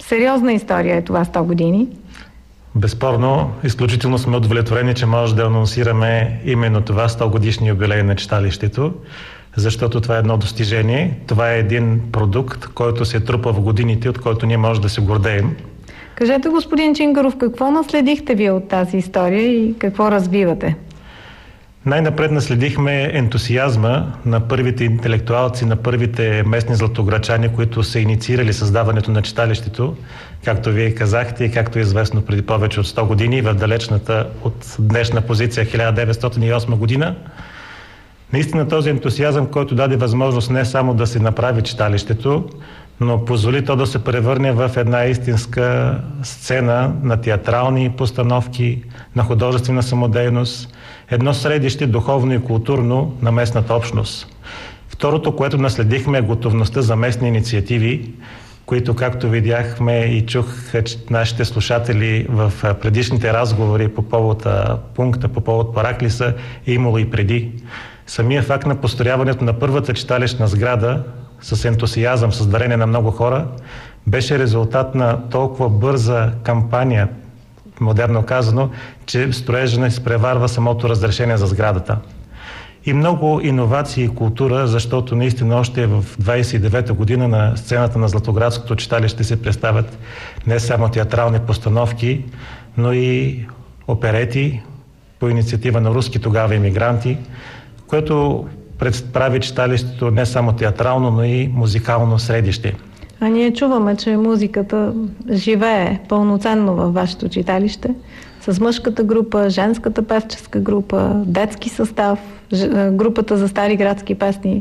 Сериозна история е това 100 години. Безспорно, изключително сме удовлетворени, че може да анонсираме именно това 100 годишни юбилей на читалището, защото това е едно достижение. Това е един продукт, който се трупа в годините, от който ние може да се гордеем. Кажете, господин Чингаров, какво наследихте вие от тази история и какво развивате? Най-напред наследихме ентусиазма на първите интелектуалци, на първите местни златограчани, които са инициирали създаването на читалището, както вие казахте и както е известно преди повече от 100 години в далечната от днешна позиция 1908 година. Наистина този ентусиазъм, който даде възможност не само да се направи читалището, но позволи то да се превърне в една истинска сцена на театрални постановки, на художествена самодейност, едно средище духовно и културно на местната общност. Второто, което наследихме, е готовността за местни инициативи, които, както видяхме и чух нашите слушатели в предишните разговори по повод пункта, по повод Параклиса, е имало и преди. Самия факт на построяването на първата читалищна сграда с ентусиазъм, с дарение на много хора, беше резултат на толкова бърза кампания, модерно казано, че строежът не изпреварва самото разрешение за сградата. И много иновации и култура, защото наистина още в 29-та година на сцената на Златоградското читалище се представят не само театрални постановки, но и оперети по инициатива на руски тогава имигранти, което прави читалището не само театрално, но и музикално средище. А ние чуваме, че музиката живее пълноценно във вашето читалище, с мъжката група, женската певческа група, детски състав, групата за стари градски песни.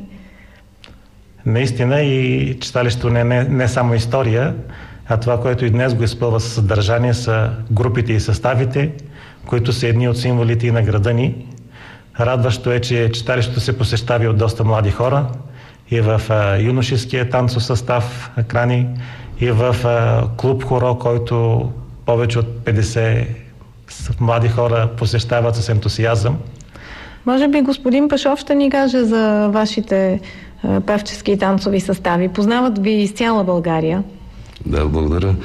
Наистина и читалището не само история, а това, което и днес го изпълва със съдържание, са групите и съставите, които са едни от символите и на града ни. Радващо е, че читалището се посещава от доста млади хора и в юношеския танцов състав Крани, и в клуб Хоро, който повече от 50 млади хора посещават с ентусиазъм. Може би господин Пашов ще ни каже за вашите певчески и танцови състави. Познават ви из цяла България. Да, благодаря.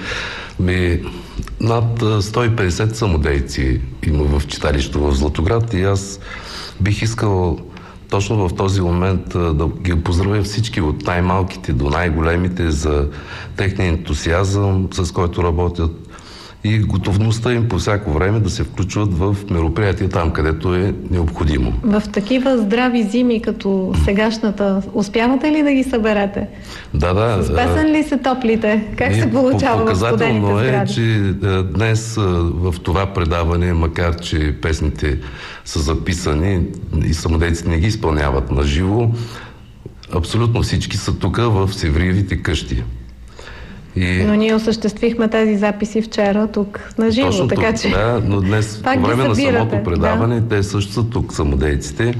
Над 150 самодейци има в читалището в Златоград и аз бих искал точно в този момент да ги поздравя всички, от най-малките до най-големите, за техния ентусиазъм, с който работят, и готовността им по всяко време да се включват в мероприятия там, където е необходимо. В такива здрави зими, като сегашната, успявате ли да ги съберете? Да. С песен ли се топлите? Как се получава в студените сгради? Показателно е, че днес в това предаване, макар че песните са записани и самодейците не ги изпълняват на живо, абсолютно всички са тук в Севриевите къщи. Но ние осъществихме тези записи вчера тук на живо, точно така тук, че... Да, но днес по време на самото предаване те също са тук, самодейците.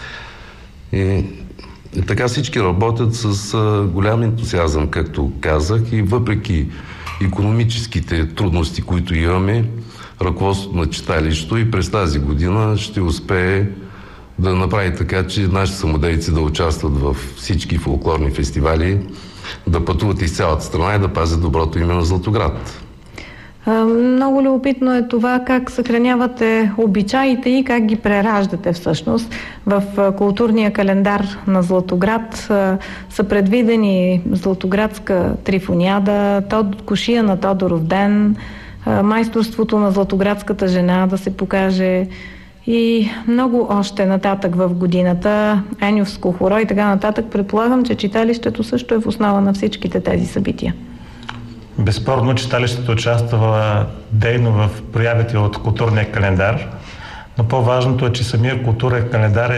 И така всички работят с голям ентусиазъм, както казах, и въпреки икономическите трудности, които имаме, ръководството на читалището и през тази година ще успее да направи така, че нашите самодейци да участват в всички фолклорни фестивали, да пътуват из цялата страна и да пазят доброто име на Златоград. Много любопитно е това как съхранявате обичаите и как ги прераждате всъщност. В културния календар на Златоград са предвидени Златоградска трифониада, кошия на Тодоров ден, майсторството на златоградската жена да се покаже и много още нататък в годината, Еньовско хоро и така нататък. Предполагам, че читалището също е в основа на всичките тези събития. Безспорно, читалището участва дейно в проявите от културния календар, но по-важното е, че самия културен календар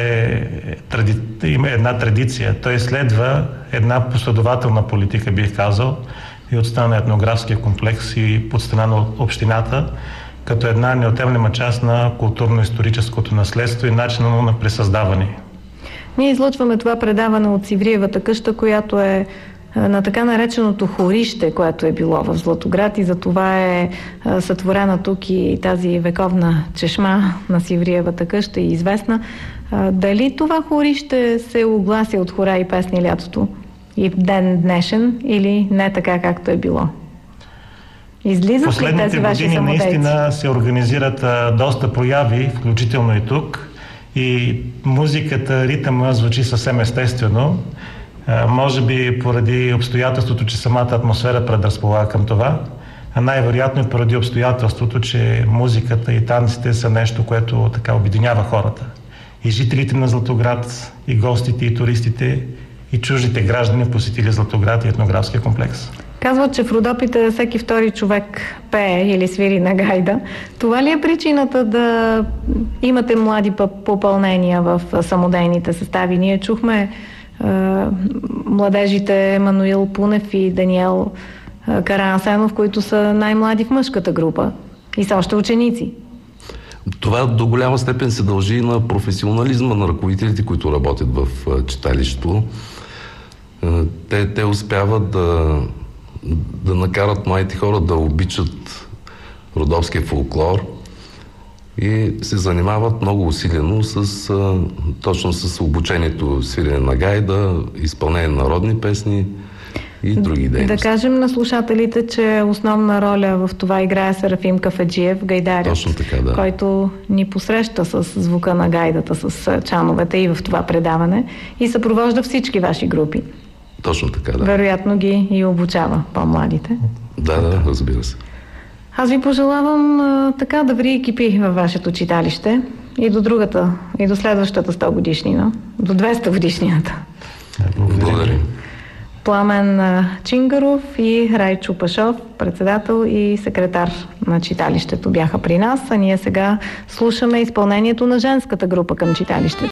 има една традиция. Той следва една последователна политика, бих казал, и от страна на етнографския комплекс и от страна на общината, като една неотменима част на културно-историческото наследство и начина на пресъздаване. Ние излъчваме това предаване от Севриевата къща, която е на така нареченото хорище, което е било в Златоград, и за това е сътворена тук и тази вековна чешма на Севриевата къща и известна. Дали това хорище се оглася от хора и песни лятото и в ден днешен, или не така, както е било? Излизат последните ли тези ваши години самодейци? наистина се организират доста прояви, включително и тук. И музиката, ритъма звучи съвсем естествено. Може би поради обстоятелството, че самата атмосфера предразполага към това, а най-вероятно и поради обстоятелството, че музиката и танците са нещо, което така обединява хората. И жителите на Златоград, и гостите, и туристите, и чуждите граждани, посетили Златоград и етнографския комплекс. Казват, че в Родопите всеки втори човек пее или свири на гайда. Това ли е причината да имате млади попълнения в самодейните състави? Ние чухме младежите Мануил Пунев и Даниел Караасенов, които са най-млади в мъжката група и са още ученици. Това до голяма степен се дължи на професионализма на ръководителите, които работят в читалището. Те успяват да накарат младите хора да обичат родопския фолклор и се занимават много усилено точно с обучението, свирене на гайда, изпълнение на народни песни и други дейности. Да кажем на слушателите, че основна роля в това играе Серафим Кафеджиев, гайдарят. Точно така, да. Който ни посреща с звука на гайдата, с чановете и в това предаване и съпровожда всички ваши групи. Точно така, да. Вероятно ги и обучава по-младите. Да, разбира се. Аз ви пожелавам така добри екипи във вашето читалище и до следващата 100 годишнина, до 200 годишнината. Благодарим. Пламен Чингаров и Райчо Пашов, председател и секретар на читалището, бяха при нас, а ние сега слушаме изпълнението на женската група към читалището.